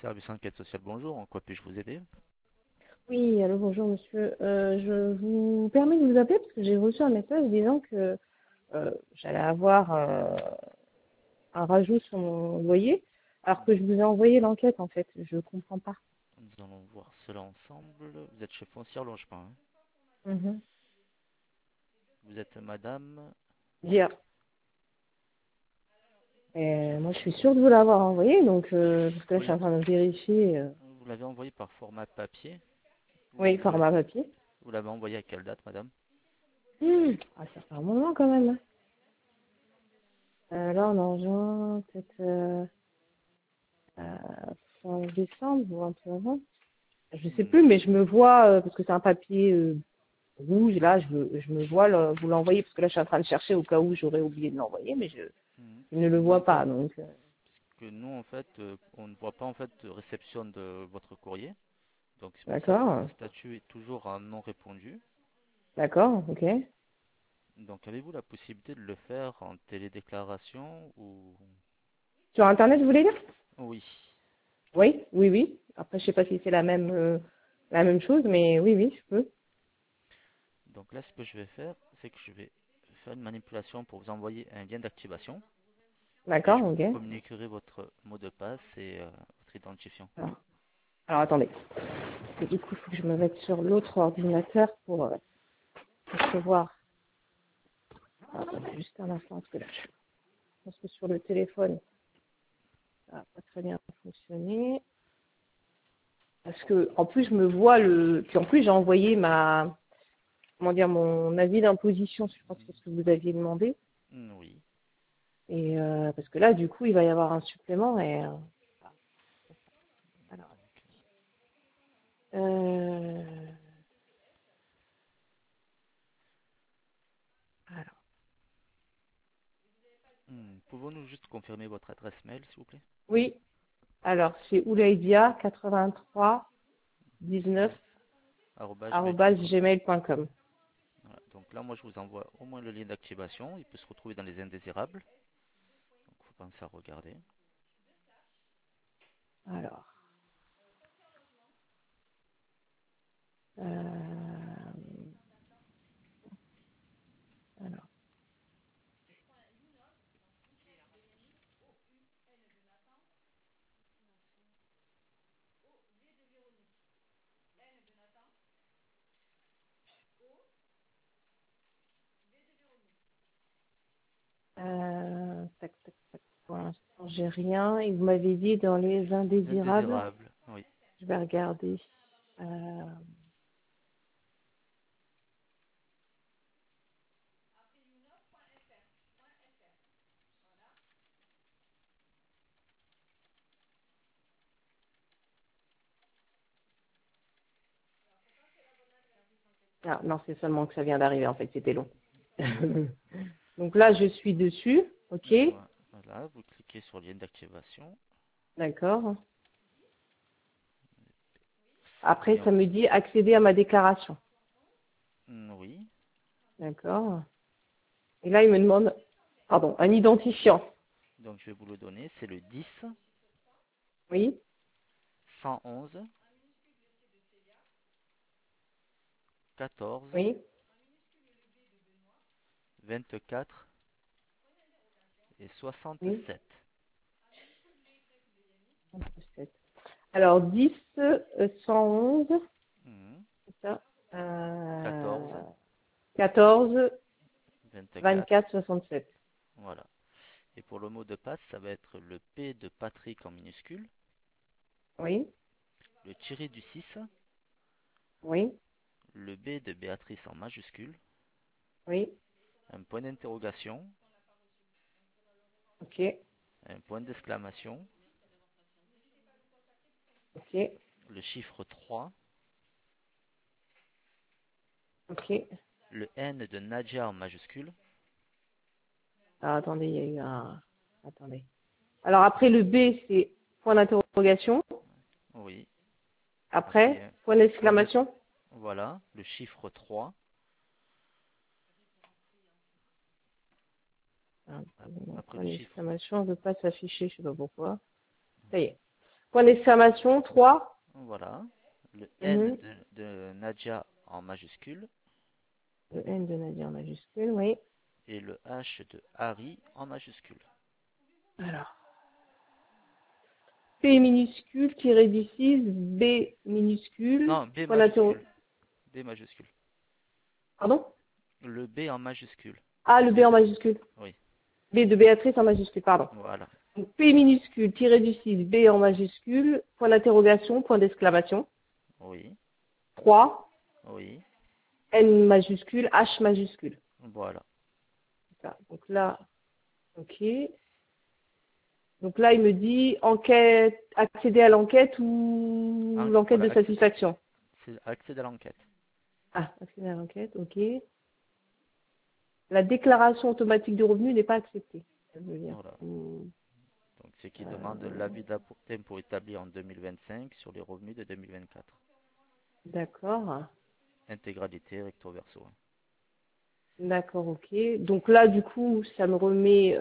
Service enquête sociale, bonjour. En quoi puis-je vous aider? Oui, allô, bonjour monsieur. Je vous permets de vous appeler parce que j'ai reçu un message disant que j'allais avoir un rajout sur mon loyer, alors que je vous ai envoyé l'enquête en fait. Je comprends pas. Nous allons voir cela ensemble. Vous êtes chez Foncière Logement, hein. Mhm. Vous êtes madame Dire. Et moi, je suis sûre de vous Foncière. l'avoir envoyé, donc parce que là, je suis Oui, en train de vérifier. vous l'avez envoyé par format papier. Oui, Vous format papier. vous l'avez envoyé à quelle date, madame? Ah, ça fait un moment quand même, hein. Là, on est en juin, peut-être fin décembre ou un peu avant. Je sais plus, mais Hmm, je me vois, parce que c'est un papier rouge, là, je me vois vous l'envoyer, parce que là, je suis en train de chercher au cas où j'aurais oublié de l'envoyer, mais hmm. je ne le vois Donc, pas, donc, que nous, en fait, on ne voit pas en fait de réception de votre courrier. Donc, c'est pour ça que votre d'accord, statut est toujours en non répondu. d'accord, ok. Donc, avez-vous la possibilité de le faire en télédéclaration ou... Sur Internet, vous voulez dire? Oui. Oui, oui, oui. Après, je sais pas si c'est la même chose, mais oui, oui, je peux. Donc là, ce que je vais faire, c'est que je vais faire une manipulation pour vous envoyer un lien d'activation et D'accord, je vous ok. communiquerai votre mot de passe et votre identifiant. Alors, alors, attendez. Parce que du coup, il faut que je me mette sur l'autre ordinateur pour recevoir. Alors, attendez juste un instant, parce que là, je pense que sur le téléphone, ça n'a pas très bien fonctionné. Parce que en plus je me vois puis en plus j'ai envoyé comment dire, mon avis d'imposition, je pense que c'est ce que vous aviez demandé. Oui. Et parce que là du coup il va y avoir un supplément et alors, euh, alors, Pouvons-nous juste confirmer votre adresse mail, s'il vous plaît? oui, alors c'est Oulaidia 83 19 19 gmail.com. gmail.com. Voilà. Donc là, moi, je vous envoie au moins le lien d'activation. Il peut se retrouver dans les indésirables. Donc, il faut penser à regarder. Alors, euh, alors, tac, tac, tac. Pour l'instant j'ai rien. Et vous m'avez dit dans les indésirables. Indésirables, oui. Je vais regarder. Euh, Ah, non, c'est seulement que ça vient d'arriver, en fait, c'était long. Donc là, je suis dessus, ok, Voilà, vous cliquez sur le lien d'activation. d'accord. Après, Et ça me dit accéder à ma déclaration, oui. d'accord. Et là, il me demande, pardon, un identifiant, Donc, je vais vous le donner. C'est le 10 oui, 111 14 oui. 24 et Oui. 67. 7. Alors, 10, 111, Mhm. c'est ça, 14, 14, 24, 24, 67. voilà. Et pour le mot de passe, ça va être le P de Patrick en minuscule, Oui, le tiré du 6, oui, le B de Béatrice en majuscule, oui, un point d'interrogation, ok, un point d'exclamation, ok, le chiffre 3, ok. le N de Nadia en majuscule, Alors, attendez, il y a eu un... Attendez. Alors, après le B, c'est point d'interrogation. oui. Après, Après, point d'exclamation. voilà, le chiffre 3, Ah, mon après point le chiffre, d'exclamation ne veut pas s'afficher, je sais pas pourquoi. Ça y est. Point d'exclamation, 3. Voilà. Le N Mhm. de Nadia en majuscule Le N de Nadia en majuscule, oui. et le H de Harry en majuscule. Alors, P minuscule, tiré du 6, B minuscule, Non, B point d'interrogation. majuscule. B majuscule. Pardon? Le B en majuscule. Ah, le B B en de... majuscule. Oui, B de Béatrice en majuscule, pardon. voilà. Donc, P minuscule, tiré du 6, B en majuscule, point d'interrogation, point d'exclamation. Oui, 3, oui, N majuscule, H majuscule. voilà. Ça. Donc là, ok. Donc là, il me dit enquête, accéder à l'enquête ou l'enquête Voilà, de satisfaction. c'est accéder à l'enquête. Ah, accéder à l'enquête, ok. La déclaration automatique de revenu n'est pas acceptée. Ça veut dire. Voilà. Donc, c'est qui demande l'avis d'impôt établi en 2025 sur les revenus de 2024. D'accord. Intégralité, recto verso. D'accord, ok. Donc là, du coup, ça me remet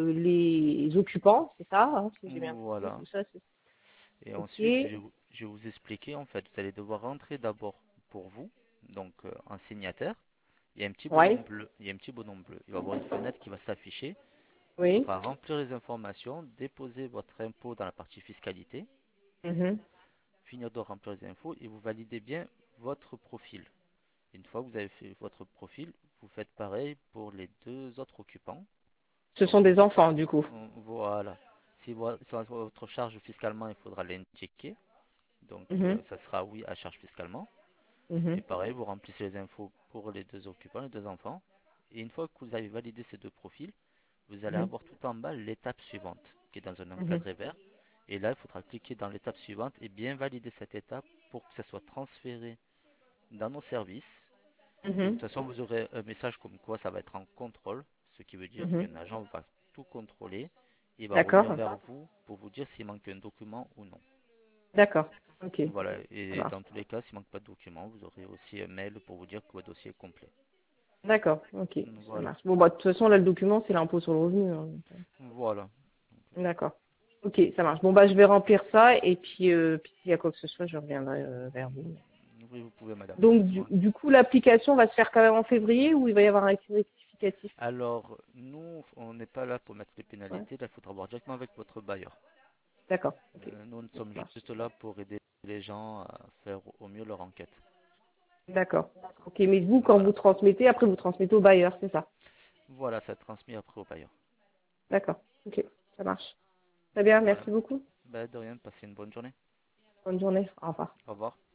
les occupants, c'est ça, hein, si j'ai bien compris, Voilà. tout ça, c'est Et ensuite, ok. je vais vous expliquer, en fait, vous allez devoir rentrer d'abord pour vous, donc en signataire. Il y a un petit Ouais, bonhomme bleu. Il y a un petit bonhomme bleu. Il va y avoir une fenêtre qui va s'afficher. Il oui. faudra remplir les informations, déposer votre impôt dans la partie fiscalité, Mhm, finir de remplir les infos et vous validez bien votre profil. Une fois que vous avez fait votre profil, vous faites pareil pour les deux autres occupants. ce Donc sont des enfants, du coup. voilà. Si votre charge fiscalement, il faudra l'indiquer. Donc Mhm, ça sera oui à charge fiscalement. mhm, Et pareil, vous remplissez les infos pour les deux occupants, les deux enfants. Et une fois que vous avez validé ces deux profils, vous allez mhm, avoir tout en bas l'étape suivante, qui est dans un mhm, encadré vert. Et là, il faudra cliquer dans l'étape suivante et bien valider cette étape pour que ça soit transféré dans nos services. Et de mhm, toute façon, vous aurez un message comme quoi ça va être en contrôle, ce qui veut dire mhm. qu'un agent va tout contrôler. Il va revenir D'accord, vers vous pour vous dire s'il manque un document ou non. d'accord, ok, Voilà, ça et marche. dans tous les cas, s'il manque pas de document, vous aurez aussi un mail pour vous dire que votre dossier est complet. D'accord, ok, ça Voilà, marche. Bon, bah, de toute façon, là, le document, c'est l'impôt sur le revenu, hein. voilà. D'accord. Ok, ça marche. Bon, bah, je vais remplir ça et puis s'il y a quoi que ce soit, je reviendrai vers vous. Oui, vous pouvez, madame. Donc, Voilà. du coup, l'application va se faire quand même en février ou il va y avoir un rectificatif? Alors, nous, on n'est pas là pour mettre les Ouais. pénalités, là, il faudra voir directement avec votre bailleur. D'accord. Ok, Nous, nous ça sommes marche. juste là pour aider les gens à faire au mieux leur enquête. D'accord. Ok, mais vous, quand vous Voilà. transmettez, après vous transmettez au bailleur, c'est ça? Voilà, ça transmis après au bailleur. D'accord. Ok, ça marche. Très bien, Voilà. merci beaucoup. Ben, de rien, passez une bonne journée. Bonne journée. Au revoir. Au revoir.